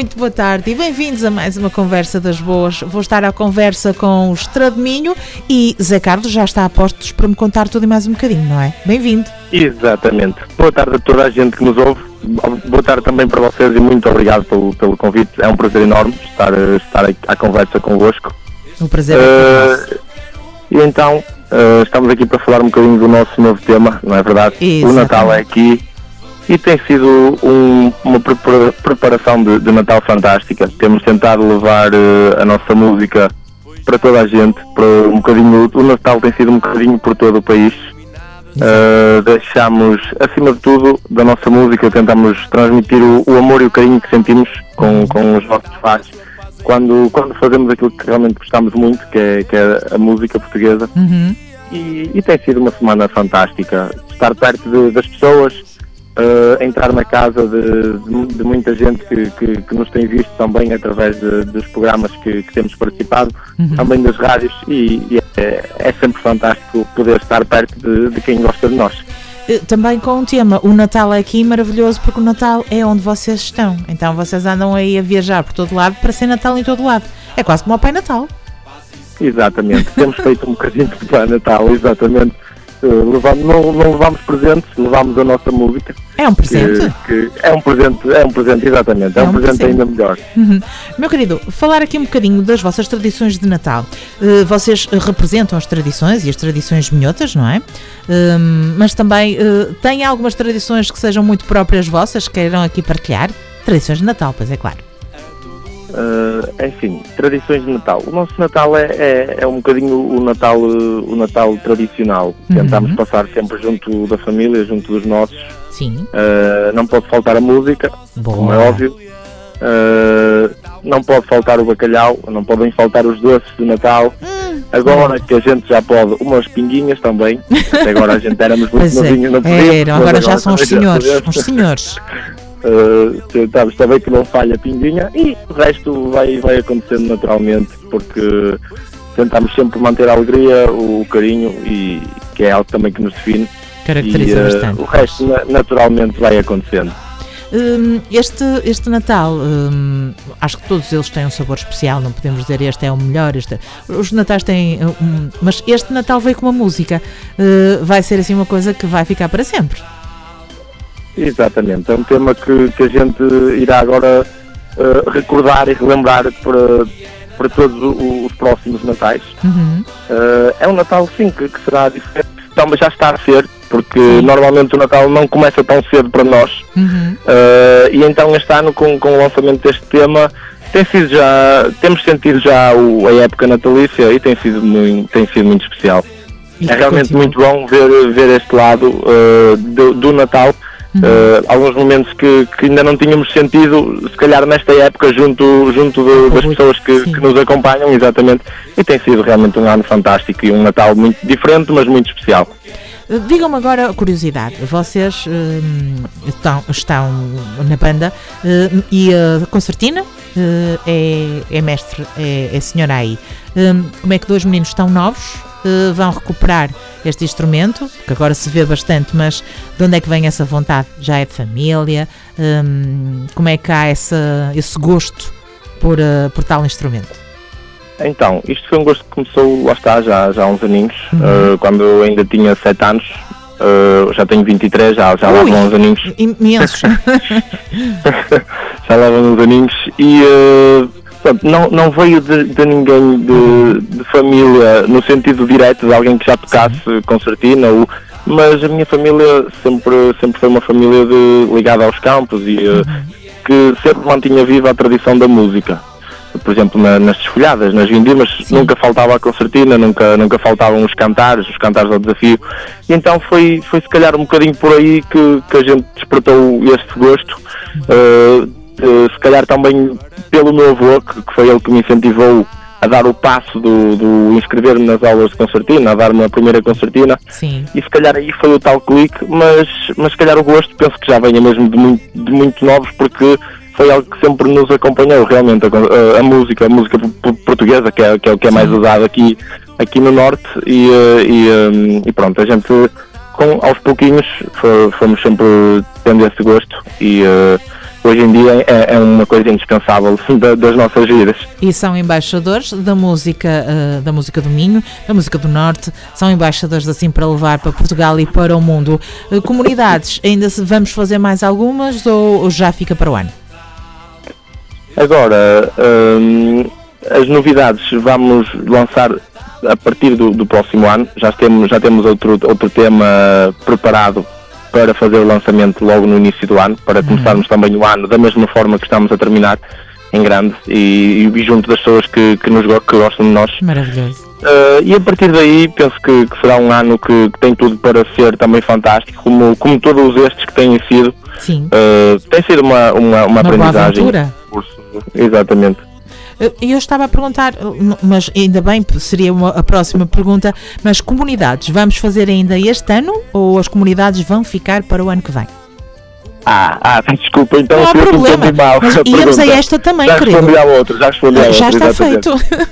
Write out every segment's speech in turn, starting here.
muito boa tarde e bem-vindos a mais uma Conversa das Boas. Vou estar à conversa com o Estrademinho e Zé Carlos já está a postos para me contar tudo e mais um bocadinho, não é? Bem-vindo. Exatamente. Boa tarde a toda a gente que nos ouve. Boa tarde também para vocês e muito obrigado pelo convite. É um prazer enorme estar à conversa convosco. O prazer é nosso. E então, estamos aqui para falar um bocadinho do nosso novo tema, não é verdade? Exatamente. O Natal é aqui e tem sido uma preparação de Natal fantástica. Temos tentado levar a nossa música para toda a gente, para um bocadinho. O Natal tem sido um bocadinho por todo o país. Deixamos, acima de tudo, da nossa música, tentamos transmitir o amor e o carinho que sentimos com os nossos fãs quando fazemos aquilo que realmente gostamos muito, que é a música portuguesa. Uhum. E tem sido uma semana fantástica, estar perto das pessoas, entrar na casa de muita gente que nos tem visto também através dos programas que temos participado, também das rádios, e é sempre fantástico poder estar perto de quem gosta de nós. Também com um tema, o Natal é aqui maravilhoso porque o Natal é onde vocês estão, então vocês andam aí a viajar por todo lado para ser Natal em todo lado, é quase como o Pai Natal. Exatamente, temos feito um bocadinho de Pai Natal, exatamente. Não levamos presentes, levamos a nossa música. É um presente? É um presente, exatamente. É um presente ainda melhor. Uhum. Meu querido, falar aqui um bocadinho das vossas tradições de Natal. Vocês representam as tradições e as tradições minhotas, não é? Mas também têm algumas tradições que sejam muito próprias vossas, que queiram aqui partilhar? Tradições de Natal, pois é claro. Enfim, tradições de Natal. O nosso Natal é um bocadinho o Natal tradicional. Tentamos passar sempre junto da família, junto dos nossos. Sim. Não pode faltar a música, Boa. como é óbvio. Não pode faltar o bacalhau, não podem faltar os doces de Natal. Agora que a gente já pode, umas pinguinhas também. Até agora a gente éramos muito novinhos, não podíamos. Agora já são os senhores. Tentamos também que não falhe a pinguinha e o resto vai acontecendo naturalmente, porque tentamos sempre manter a alegria, o carinho, e que é algo também que nos define. Caracteriza bastante. O resto naturalmente vai acontecendo. Este Natal, acho que todos eles têm um sabor especial, não podemos dizer este é o melhor, os Natais têm, mas este Natal veio com uma música, vai ser assim uma coisa que vai ficar para sempre. Exatamente, é um tema que a gente irá agora recordar e relembrar para todos os próximos Natais. É um Natal sim que será diferente, também já está a ser, porque normalmente o Natal não começa tão cedo para nós. E então este ano com o lançamento deste tema temos sentido já a época natalícia e tem sido muito especial. É realmente muito bom ver este lado do Natal. Alguns momentos que ainda não tínhamos sentido, se calhar nesta época, junto das pessoas que nos acompanham, exatamente, e tem sido realmente um ano fantástico e um Natal muito diferente, mas muito especial. Digam-me agora a curiosidade, vocês estão na banda e a concertina é mestre, é senhora aí. Como é que dois meninos tão novos vão recuperar este instrumento, que agora se vê bastante, mas de onde é que vem essa vontade? Já é de família? Como é que há esse gosto por tal instrumento? Então, isto foi um gosto que começou, lá está, já há uns aninhos, quando eu ainda tinha 7 anos, já tenho 23, já lá vão uns aninhos. Imensos! Já lá vão uns aninhos e... Não veio de ninguém de família no sentido direto de alguém que já tocasse concertina, mas a minha família sempre foi uma família ligada aos campos e que sempre mantinha viva a tradição da música. Por exemplo, nas desfolhadas, nas vindimas, nunca faltava a concertina, nunca faltavam os cantares ao desafio. E então foi se calhar um bocadinho por aí que a gente despertou este gosto. Se calhar também pelo meu avô, que foi ele que me incentivou a dar o passo do inscrever-me nas aulas de concertina, a dar-me a primeira concertina. Sim. E se calhar aí foi o tal clique, mas se calhar o gosto penso que já venha mesmo de muito novos, porque foi algo que sempre nos acompanhou realmente, a música portuguesa, que é o que é mais usado aqui no Norte, e pronto, a gente aos pouquinhos fomos sempre tendo esse gosto e hoje em dia é uma coisa indispensável das nossas vidas. E são embaixadores da música do Minho, da música do Norte, são embaixadores assim para levar para Portugal e para o mundo. Comunidades, ainda vamos fazer mais algumas ou já fica para o ano? Agora, as novidades vamos lançar a partir do próximo ano. Já temos outro tema preparado para fazer o lançamento logo no início do ano, para começarmos também o ano da mesma forma que estamos a terminar, em grande, e junto das pessoas que gostam de nós. Maravilhoso. E a partir daí penso que será um ano que tem tudo para ser também fantástico, como todos estes que têm sido. Sim. Tem sido uma aprendizagem. Boa aventura. Exatamente. E eu estava a perguntar, mas ainda bem, seria a próxima pergunta, mas comunidades, vamos fazer ainda este ano ou as comunidades vão ficar para o ano que vem? Desculpa, então não há problema, mal, mas íamos a esta também, já querido. Já respondi à outra. Já está feito.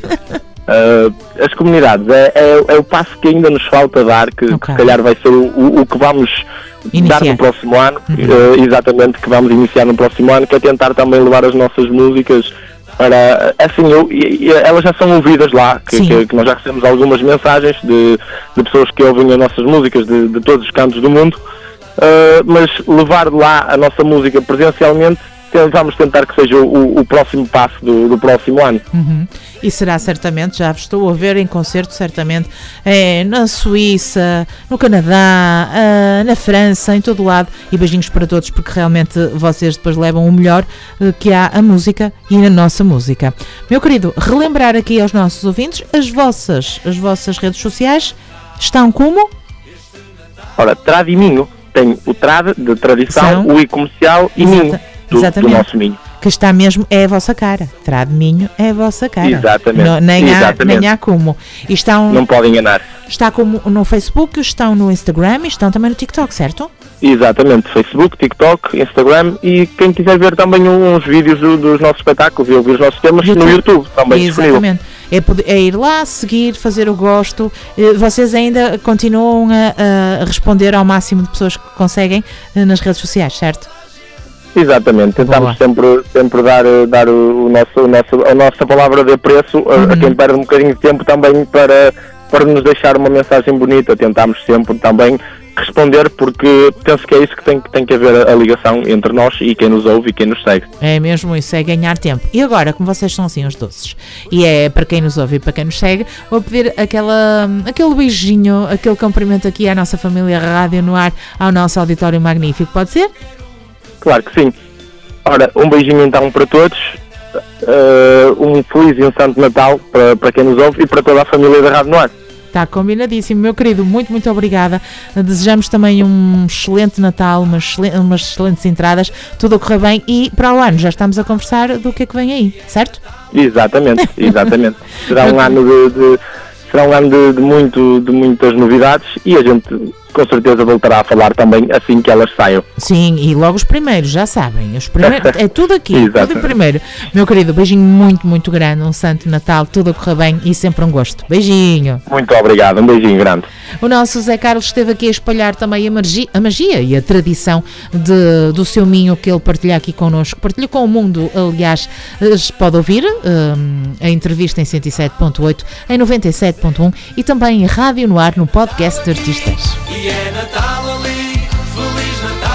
As comunidades, é o passo que ainda nos falta dar, que se calhar vai ser o que vamos dar no próximo ano, exatamente, que vamos iniciar no próximo ano, que é tentar também levar as nossas músicas para, assim, elas já são ouvidas lá, que nós já recebemos algumas mensagens de pessoas que ouvem as nossas músicas de todos os cantos do mundo, mas levar lá a nossa música presencialmente, vamos tentar que seja o próximo passo do próximo ano. E será certamente, já estou a ver em concerto, certamente, na Suíça, no Canadá, na França, em todo lado, e beijinhos para todos, porque realmente vocês depois levam o melhor que há a música e na nossa música. Meu querido, relembrar aqui aos nossos ouvintes, as vossas redes sociais estão como? Ora, Trad e Minho, tem o Trad de tradição, o I comercial e Minho. Do nosso Minho. Que está mesmo, é a vossa cara. Trad Minho é a vossa cara. Exatamente. Nem há como. Não pode enganar. Está como no Facebook, estão no Instagram e estão também no TikTok, certo? Exatamente. Facebook, TikTok, Instagram e quem quiser ver também uns vídeos dos nossos espetáculos e ouvir os nossos temas no YouTube também. Exatamente. É ir lá, seguir, fazer o gosto. Vocês ainda continuam a responder ao máximo de pessoas que conseguem nas redes sociais, certo? Exatamente, tentamos sempre dar a nossa palavra de apreço a quem perde um bocadinho de tempo também para nos deixar uma mensagem bonita. Tentamos sempre também responder, porque penso que é isso que tem que haver a ligação entre nós e quem nos ouve e quem nos segue. É mesmo isso, é ganhar tempo. E agora, como vocês são assim os doces, e é para quem nos ouve e para quem nos segue, vou pedir aquele beijinho, aquele cumprimento aqui à nossa família Rádio no Ar, ao nosso auditório magnífico, pode ser? Claro que sim. Ora, um beijinho então para todos, um feliz e um santo Natal para quem nos ouve e para toda a família da Rádio no Ar. Está combinadíssimo, meu querido, muito, muito obrigada. Desejamos também um excelente Natal, umas excelentes entradas, tudo a correr bem e para o ano já estamos a conversar do que é que vem aí, certo? Exatamente. Será um ano de muitas novidades e a gente com certeza voltará a falar também assim que elas saiam. Sim, e logo os primeiros, já sabem, é tudo aqui, tudo primeiro. Meu querido, beijinho muito, muito grande, um santo Natal, tudo a correr bem e sempre um gosto. Beijinho. Muito obrigado, um beijinho grande. O nosso Zé Carlos esteve aqui a espalhar também a magia e a tradição do seu Minho que ele partilha aqui connosco, partilha com o mundo, aliás, pode ouvir a entrevista em 107.8, em 97.1 e também em Rádio no Ar no podcast de artistas. E é Natal ali, Feliz Natal.